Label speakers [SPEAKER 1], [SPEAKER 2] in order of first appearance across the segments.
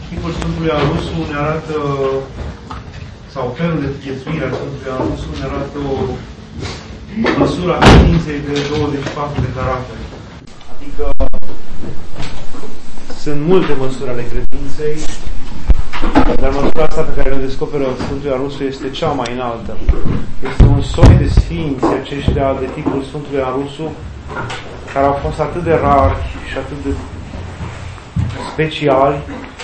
[SPEAKER 1] Tipul Sfântului Arusu ne arată, sau felul de viețuire a Sfântului Arusu ne arată o măsură a credinței de 24 de caractere. Adică sunt multe măsuri ale credinței, dar măsura asta pe care o descoperă Sfântul Arusu este cea mai înaltă. Este un soi de sfinți aceștia de tipul Sfântului Arusu, care au fost atât de rari și atât de speciali.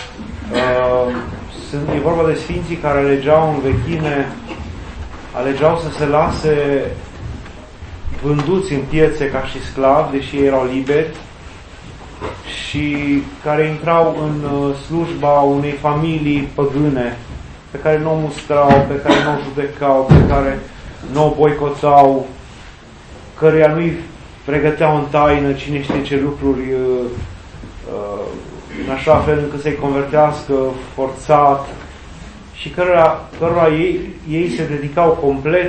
[SPEAKER 1] E vorba de sfinții care alegeau în vechime, alegeau să se lase vânduți în piețe ca și sclavi, deși ei erau liberi, și care intrau în slujba unei familii păgâne, pe care nu o mustrau, pe care nu o judecau, pe care nu o boicotau, căreia nu-i pregăteau în taină cine știe ce lucruri, în așa fel încât să-i convertească forțat, și cărora ei se dedicau complet,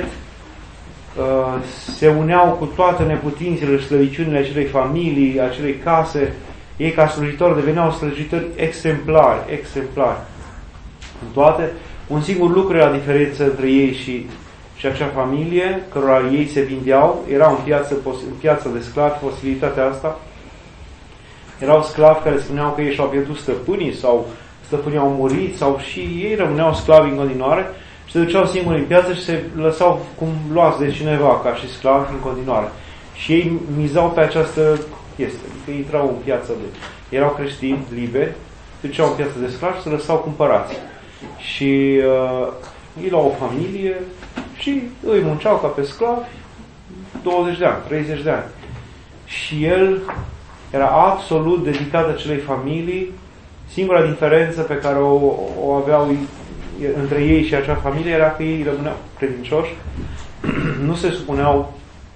[SPEAKER 1] se uneau cu toate neputințele și slăbiciunile acelei familii, acelei case. Ei, ca slujitori, deveneau slujitori exemplari. În toate, un singur lucru era diferență între ei și acea familie, cărora ei se vindeau. Era în piață de sclavi posibilitatea asta. Erau sclavi care spuneau că ei și-au pierdut stăpânii sau stăpânii au murit, sau și ei rămâneau sclavi în continuare și se duceau singuri în piață și se lăsau cum luați de cineva ca și sclavi în continuare. Și ei mizau pe această chestie, adică intrau în piață erau creștini liberi, se duceau în piață de sclavi și se lăsau cumpărați. Și ei luau o familie și îi munceau ca pe sclavi 20 de ani, 30 de ani. Și el era absolut dedicat acelei familii. Singura diferență pe care o aveau între ei și acea familie era că ei rămâneau credincioși, nu se supuneau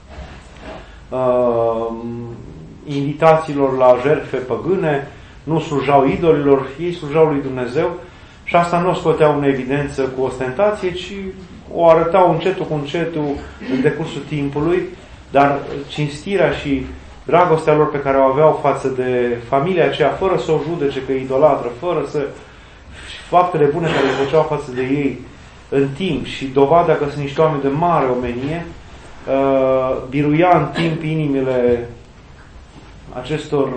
[SPEAKER 1] invitațiilor la jertfe păgâne, nu slujau idolilor, ei slujau lui Dumnezeu, și asta nu o scoteau în evidență cu ostentație, ci o arătau încetul cu încetul în decursul timpului, dar cinstirea și dragostea lor pe care o aveau față de familia aceea, fără să o judece că e idolatră, fără să faptele bune care le făceau față de ei în timp și dovada că sunt niște oameni de mare omenie, biruia în timp inimile acestor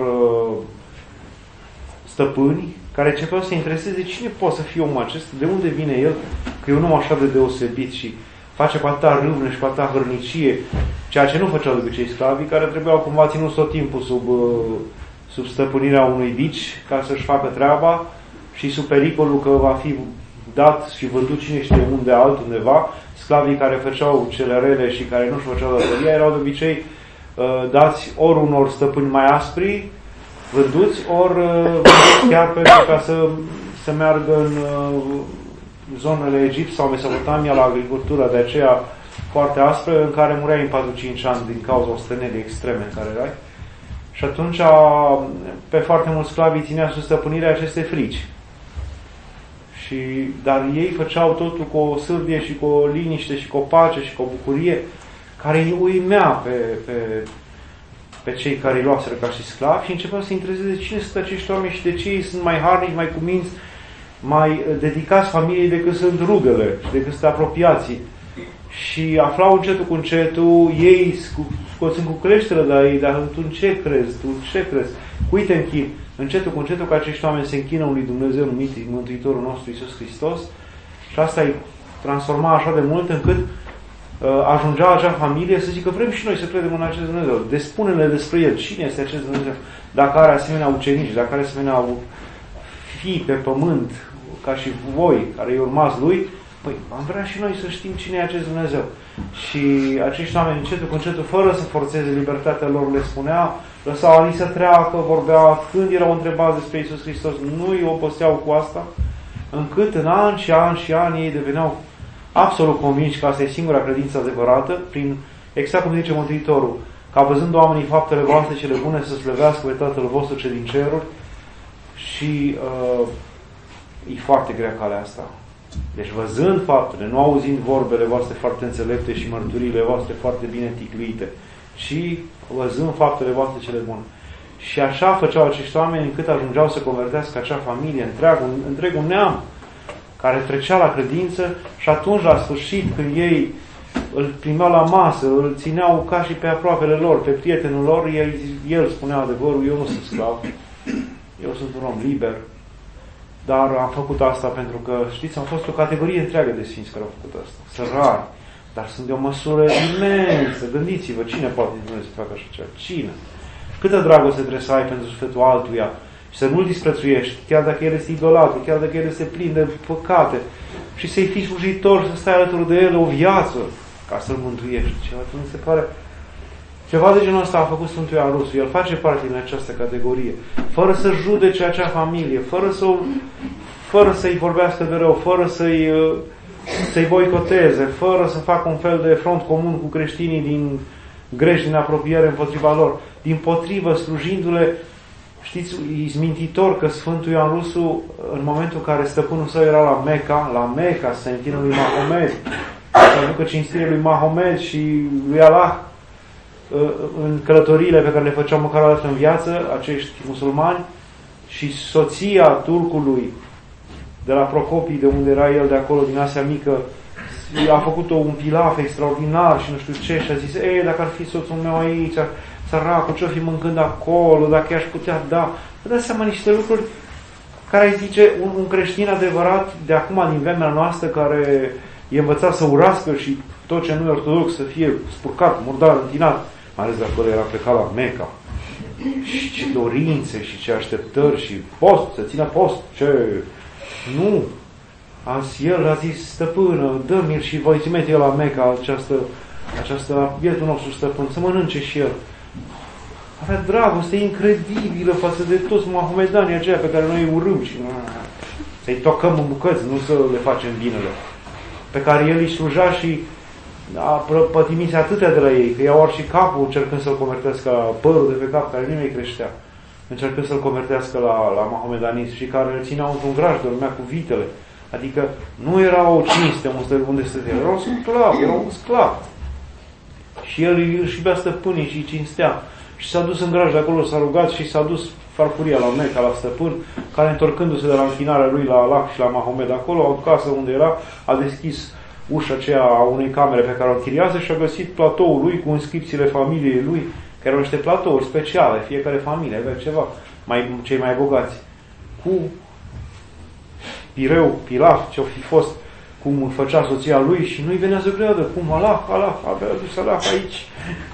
[SPEAKER 1] stăpâni care începeau să se intereseze cine poate să fie omul acesta, de unde vine el, că e un om așa de deosebit și face cu atâta râvnă și cu atâta hărnicie, ceea ce nu făceau de obicei sclavii, care trebuiau cumva ținuți tot timpul sub stăpânirea unui bici ca să-și facă treaba și sub pericolul că va fi dat și vândut cine știe unde altundeva. Sclavii care făceau cele rele și care nu-și făceau datoria erau de obicei dați ori unor stăpâni mai aspri, vânduți, ori vânduți chiar pentru ca să meargă în zonele Egipt sau Mesopotamia la agricultură, de aceea foarte aspră, în care mureai în 4-5 ani din cauza ostenerii extreme în care erai. Și atunci pe foarte mulți sclavi ținea sub stăpânirea acestei frici. Dar ei făceau totul cu o sârdie și cu o liniște și cu o pace și cu o bucurie care îi uimea pe cei care îi luaseră ca și sclavi și începeau să intereseze cine sunt acești oameni și de ce ei sunt mai harnici, mai cuminți, mai dedicați familiei decât sunt rudele și decât sunt apropiații. Și aflau încetul cu încetul, ei scoțând cu creștere de la ei, dar tu în ce crezi? Tu ce crezi? Cui te închini? Încetul cu încetul că acești oameni se închină unui Dumnezeu numit Mântuitorul nostru Iisus Hristos, și asta îi transforma așa de mult încât ajungea acea familie să zică vrem și noi să credem în acest Dumnezeu. Despune-ne despre El. Cine este acest Dumnezeu? Dacă are asemenea ucenici, dacă are asemenea fii pe pământ, ca și voi, care îi urmați Lui, păi am vrea și noi să știm cine e acest Dumnezeu. Și acești oameni încetul cu încetul, fără să forțeze libertatea lor, le spunea, lăsau alii să treacă, vorbea, când erau întrebați despre Iisus Hristos, nu îi oboseau cu asta, încât în ani și ani și ani ei deveneau absolut convinși că asta e singura credință adevărată, exact cum zice Mântuitorul, ca văzând oamenii faptele voastre cele bune să slăvească pe Tatăl vostru ce din ceruri. Și e foarte grea calea asta. Deci văzând faptele, nu auzind vorbele voastre foarte înțelepte și mărturiile voastre foarte bine ticluite, ci văzând faptele voastre cele bune. Și așa făceau acești oameni încât ajungeau să convertească acea familie, întregul neam care trecea la credință și atunci, la sfârșit, când ei îl primeau la masă, îl țineau ca și pe aproapele lor, pe prietenul lor, el spunea adevărul, eu nu sunt sclav, eu sunt un om liber, dar am făcut asta pentru că, știți, am fost o categorie întreagă de sfinți care au făcut asta, sărari, dar sunt de o măsură imensă. Gândiți-vă, cine poate Dumnezeu să facă așa ceva? Cine? Câtă dragoste trebuie să ai pentru sufletul altuia și să nu-l disprețuiești, chiar dacă el este idolatru, chiar dacă el este plin de păcate, și să-i fii slujitor, să stai alături de el o viață ca să-l mântuiești. Mi se pare ceva de genul ăsta a făcut Sfântul Ioan Rusu. El face parte din această categorie, fără să judece acea familie, fără să-i vorbească de rău, fără să-i boicoteze, fără să facă un fel de front comun cu creștinii din greși, din apropiere împotriva lor. Dimpotrivă, slujindu-le, știți, izmintitor că Sfântul Ioan Rusu, în momentul în care stăpânul său era la Mecca, să se închină lui Mahomed, să aducă cinstire lui Mahomed și lui Allah, în călătoriile pe care le făceau măcar o dată în viață acești musulmani, și soția turcului de la Procopii, de unde era el, de acolo, din Asia Mică, a făcut un pilaf extraordinar și nu știu ce, și a zis, dacă ar fi soțul meu aici, săracul, ce-o fi mâncând acolo, dacă i-aș putea da. Vă dați seama niște lucruri care îi zice un creștin adevărat de acum, din vremea noastră, care e învățat să urască și tot ce nu e ortodox să fie spurcat, murdar, întinat, mai ales de acolo era plecat la Mecca. Și ce dorințe și ce așteptări și post, să țină post, ce... Nu! El a zis, stăpână, dă-mi-l și voi trimite eu la Mecca această bietul nostru stăpân, să mănânce și el. Avea dragoste incredibilă față de toți mahomedanii aceia pe care noi îi urâm și să-i tocăm în bucăți, nu să le facem binele. Pe care el îi sluja și a pătimiți atâtea de la ei, că i-au ars și capul încercând să-l convertească la părul de pe cap, care nu mai creștea, încercând să-l convertească la mahomedanism și care îl țineau într-un graj, dormea cu vitele. Adică nu era o cinste unde stătea, era un sclav. Și el își iubea stăpânii și îi cinstea. Și s-a dus în graj de acolo, s-a rugat și s-a dus farfuria la Mecca, la stăpân, care întorcându-se de la închinarea lui la Allah și la Mahomed acolo, au casă unde era, a deschis ușa aceea a unei camere pe care o închiriază și a găsit platoul lui cu inscripțiile familiei lui, care erau niște platouri speciale, fiecare familie avea ceva, cei mai bogați, cu pireu, pilaf, ce-o fi fost, cum făcea soția lui și nu-i venea să creadă, cum Allah, avea adus Allah aici.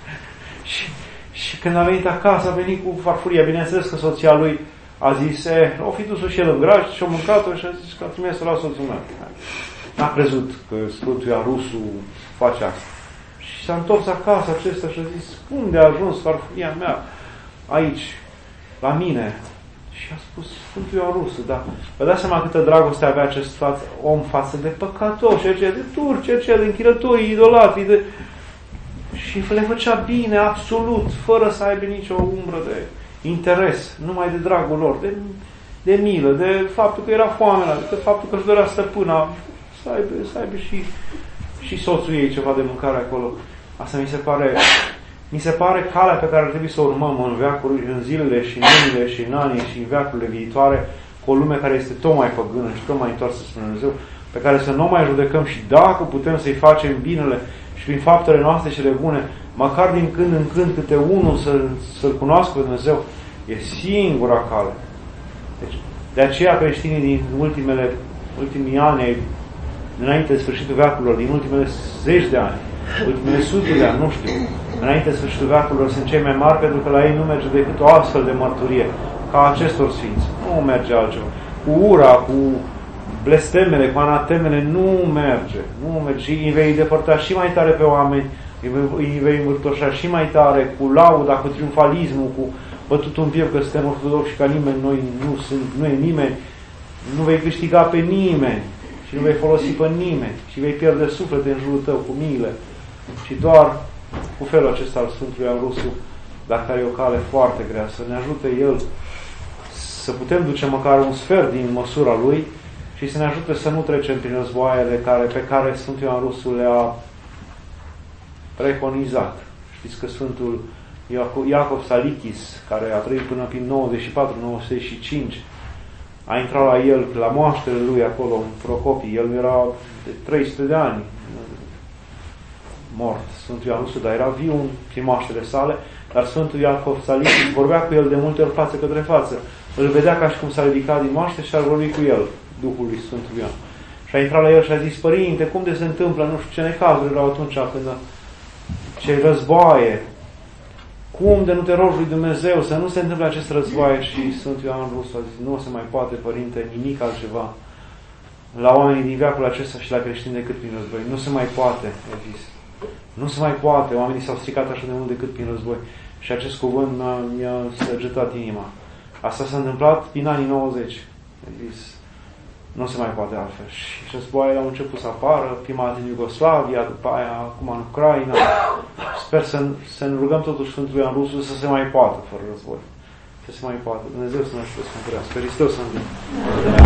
[SPEAKER 1] Și când a venit acasă, a venit cu farfuria. Bineînțeles că soția lui a zis, o fi dus-o și el în graj și-o mâncat-o și a zis că a trimis-o la soțul meu. N-a crezut că Sfântul Ioan Rusu face asta. Și s-a întors acasă acesta și a zis, unde a ajuns farfuria mea? Aici, la mine. Și a spus, Sfântul Ioan Rusu, da. Vă dați seama câtă dragoste avea acest om față de păcătoși, aceia de turci, aceia de închirătorii, idolatrii, și le făcea bine, absolut, fără să aibă nicio umbră de interes, numai de dragul lor, de milă, de faptul că era foame, de faptul că își dorea stăpâna, să aibă și soțul ei ceva de mâncare acolo. Asta mi se pare calea pe care ar trebui să o urmăm în veacuri, în zilele și în lunile și în anii și în veacurile viitoare, cu o lume care este tot mai păgână și tot mai întoarsă spre Dumnezeu, pe care să nu mai judecăm și dacă putem să-i facem binele și prin faptele noastre cele bune, măcar din când în când câte unul să-L cunoască pe Dumnezeu, e singura cale. Deci, de aceea creștinii din ultimii ani, înainte de sfârșitul veacurilor, din ultimele zeci de ani, ultimele sute de ani, nu știu, înainte de sfârșitul veacurilor sunt cei mai mari, pentru că la ei nu merge decât o astfel de mărturie, ca acestor sfinți. Nu merge altceva. Cu ura, cu blestemele, cu anatemele, nu merge. Și îi vei depărta și mai tare pe oameni, îi vei învârtoșa și mai tare cu lauda, cu triumfalismul, cu bătutul în piept că suntem ortodoxi ca nimeni, noi nu e nimeni, nu vei câștiga pe nimeni și nu vei folosi pe nimeni și vei pierde suflete în jurul tău cu miile. Și doar cu felul acesta al Sfântului Ioan Rusu, dar care e o cale foarte grea, să ne ajute El să putem duce măcar un sfert din măsura Lui și să ne ajute să nu trecem prin războaiele pe care Sfântul Ioan Rusu le-a preconizat. Știți că Sfântul Iacov Salichis, care a trăit până prin 94-95, a intrat la el, la moaștele lui acolo, în Procopii. El era de 300 de ani mort, Sfântul Ioan Rusu, dar era viu prin moaștele sale, dar Sfântul Iacov Salichis vorbea cu el de multe ori față către față. Îl vedea ca și cum s-a ridicat din moaște și a vorbit cu el, Duhul lui Sfântul Ioan. Și a intrat la el și a zis: Părinte, cum de se întâmplă, nu știu ce necazuri erau atunci, când ce războaie, cum de nu te rogi lui Dumnezeu să nu se întâmple acest războaie? Și Sfântul Ioan Rusu a zis: nu se mai poate, Părinte, nimic altceva la oamenii din veacul acesta și la creștini decât prin război. Nu se mai poate, a zis. Nu se mai poate, oamenii s-au stricat așa de mult decât prin război. Și acest cuvânt mi-a săgetat inima. Asta s-a întâmplat prin anii 90. A zis: nu se mai poate altfel. Și războaiele au început să apară, prima dată în Iugoslavia, după aia acum în Ucraina. Sper să ne rugăm totuși Sfântul Ioan Rusu să se mai poată fără război. Să se mai poată. Dumnezeu să ne ajute să cântărească. Hristos să învie.